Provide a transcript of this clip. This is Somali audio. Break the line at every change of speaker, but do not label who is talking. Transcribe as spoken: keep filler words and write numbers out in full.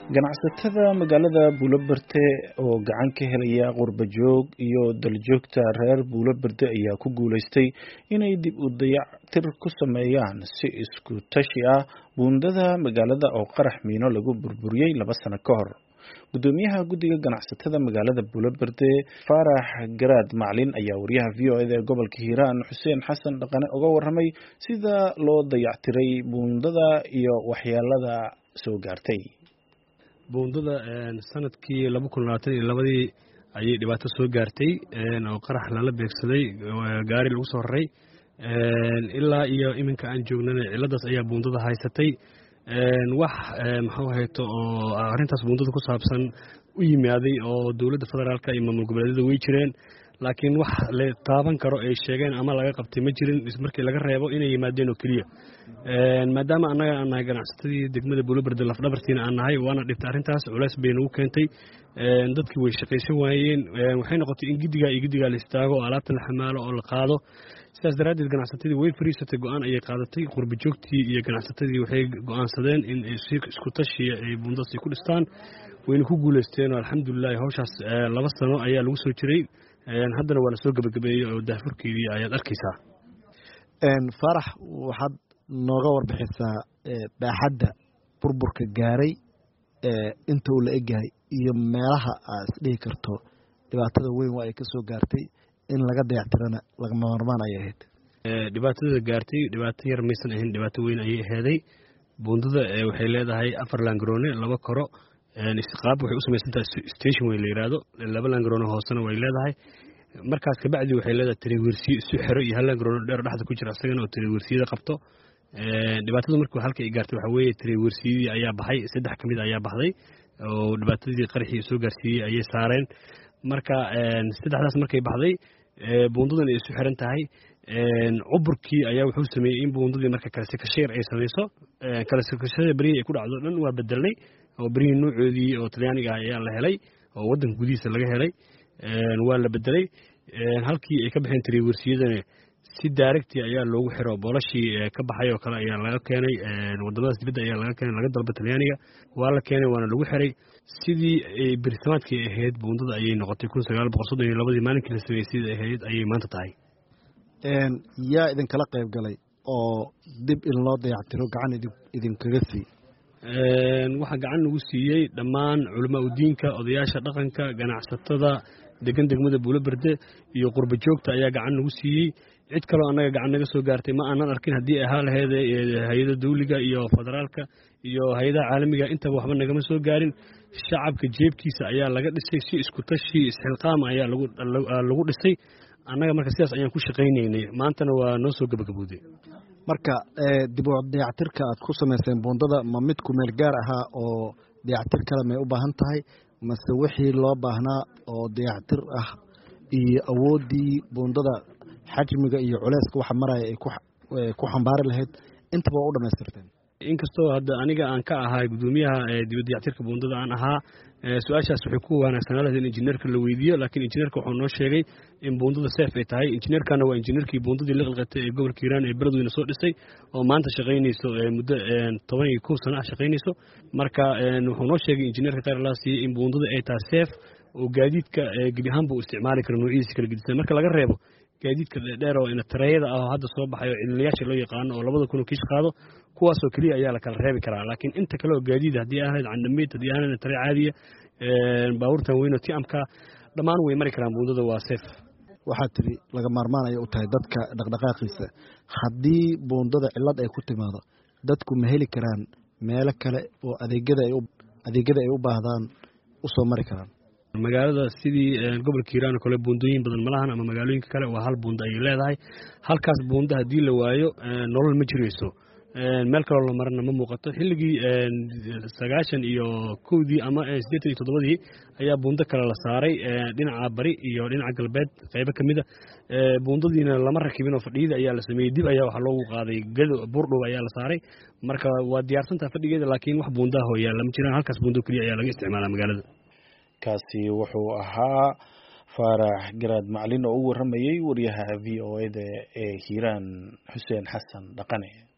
ganacsatada magaalada Buulaberde oo gacan ka helaya qurba joog iyo daljoogta reer Buulaberde ayaa ku guuleystay inay dib u dayactir ku sameeyaan si isku tashi ah buundada magaalada oo qarax miino lagu burburiyay laba sano ka hor. Gudoomiyaha guddiga ganacsatada magaalada Buulaberde Farax Garaad Macalin ayaa wariyaha V O A ee gobolka Hiiraan Xuseen Xasan Dhaqane uga warramay sida loo dayactiray buundada iyo waxyeelada soo gaartay.
buundada sanadkii laba kun labaatan iyo laba ayay dhibaato soo gaartay oo qarax lala beegsaday gaari lagu soo raray ilaa iyo iminka aan joognana ciladaas ayaa buundada haysatay wax maxuu hayto oo arintaas buundada ku saabsan u yimaaday oo dawladda federaalka iyo maamul goboleedyada way jireen laakiin wax la taaban karo ay sheegeen ama laga qabtay ma jirin markii laga reebo inay yimaadeen oo kaliya maadaama annaga aan nahay ganacsatadii degmada Buulaberde lafdhabartiina aan nahay waana dhibtay arrintaas culays bay nagu keentay dadkii way shaqaysan waayeen waxay noqotay in gidiga iyo gidiga la istaago oo alaabta la xamaalo oo la qaado sidaas daraaddeed ganacsatadii way fariisatay go'aan ayay qaadatay qurba joogtii iyo ganacsatadii waxay go'aansadeen in isku tashi ay buundadaas ku dhistaan wayna ku guuleysteen alxamdulillaah hawshaas laba sano ayaa lagu soo jiray haddana waa la soo gabagabeeyey oo daafurkeedii ayaad arkaysaa.
Farax waxaad nooga warbixisaa baaxadda burburka gaaray inta uu la egyahay iyo meelaha aad isdhihi karto dhibaatada weyn waa ay ka soo gaartay in laga dayactirana lagama maarmaan ayay ahayd.
dhibaatada gaartay dhibaato yar maysan ahayn dhibaato weyn ayay aheeday buundada waxay leedahay afar laangaroone laba koro qaab waxay u samaysantahay station way la yiraahdo laba laangaroone hoosena way leedahay markaas ka bacdi waxay leedahay tiriwirsi isu xiro iyo hal laangaroone dheer dhexda ku jira asagana oo tiriwirsiyada qabto dhibaatada markii halka ay gaartay waxa weeye tiriwirsiyadii ayaa baxay saddex kamid ayaa baxday oo dhibaatadii qarxii soo gaarsiiyay ayay saareen marka saddexdaas markay baxday buundadan ay isu xiran tahay cuburkii ayaa wuxuu sameeyey in buundadii marka kale sekasheer ay samayso kale sekashada barihi ay ku dhacdo dhan waa bedelnay oo barihi noocoodii oo talyaaniga ayaa la helay oo waddanka gudihiisa laga helay waa la bedelay halkii ay ka baxeen tiriwirsiyadana si daaragtii ayaa loogu xiro boolashii ka baxay oo kale ayaa laga keenay wadamadaas dibadda ayaa laga keenay laga dalba talyaaniga waa la keenay waana lagu xiray sidii ay berisamaadkii ahayd buundada ayay noqotay kun sagaal boqol soddon iyo labadii maalinkii la sameeyey sidii ahayd ayay maanta tahay.
yaa idinkala qayb galay oo dib in loo dayactiro gacan idinkaga sii
waxaa gacan nagu siiyey dhammaan culamaa udiinka odayaasha dhaqanka ganacsatada degan degmada Buulaberde iyo qurba joogta ayaa gacan nagu siiyey cid kaloo annaga gacan naga soo gaartay ma aanan arkin haddii ahaa lahayd hay-ada dawliga iyo federaalka iyo hay-adaha caalamiga intaba waxba nagama soo gaarin shacabka jeebkiisa ayaa laga dhisay si isku tashi isxilqaam ayaa lagu lagu dhisay annaga marka sidaas ayaan ku shaqaynaynay maantana waa noo soo gabagabowday.
marka dib u dayactirka aad ku samayseen buundada ma mid ku meel gaar ahaa oo dayactir kale may u baahan tahay mase wixii loo baahnaa oo dayactir ah iyo awooddii buundada xajmiga iyo culeyska waxa maraya ay ku xambaari lahayd intaba u dhamaystirteen?
inkastoo hadda aniga aan ka ahay gudoomiyaha dib u dayactirka buundada aan ahaa su-aashaas waxay ku wanaagsanaa lahayd in injineerka la weydiiyo laakiin injineerka wuxuu noo sheegay in buundada seef ay tahay injineerkana waa injineerkii buundadii la qalqatay ee gobolka Hiiraan ee beledweyne soo dhisay oo maanta shaqaynayso muddo toban iyo kow sano ah shaqaynayso marka wuxuu noo sheegay injineerka qaar la siiyay in buundada ay tahay seef oo gaadiidka gebi ahaanba uu isticmaali karo noocyadiisa kala gedisan marka laga reebo gaadiidka dheer oo ina tareeyada ah oo hadda soo baxay oo cilmiyaasha loo yaqaano oo labada kun oo kiish qaado kuwaasoo keliya ayaa la kala reebi karaa laakiin inta kale oo gaadiid haddii ahayd candhamayd haddii ahayd tare caadiya baabuurtan weyn oo tiamka dhammaan way mari karaan buundada waa seef.
waxaad tiri laga maarmaanaya u tahay dadka dhaqdhaqaaqiisa haddii buundada cillad ay ku timaado dadku ma heli karaan meelo kale oo adeegyada ay adeegyada ay u baahdaan u soo mari karaan?
magaalada sidii gobolka Hiiraan oo kale buundooyin badan ma lahan ama magaalooyinka kale waa hal buunda ay leedahay halkaas buunda haddii la waayo nolol ma jirayso meel kaloo la marana ma muuqato xilligii sagaashan iyo kowdii ama siddeetan iyo toddobadii ayaa buundo kale la saaray dhinaca bari iyo dhinaca galbeed qaybo ka mid a buundadiina lama rakibin oo fadhiyada ayaa la sameeyey dib ayaa waxaa loogu qaaday gado buurdhow ayaa la saaray marka waa diyaarsantaha fadhigeeda laakiin wax buundaha oo yaalla ma jiraan halkaas buundo keliya ayaa laga isticmaalaa magaalada.
kaasi wuxuu ahaa Farax Garaad Macalin oo u warramayay wariyaha V O A ee Hiiraan Xuseen Xasan Dhaqane.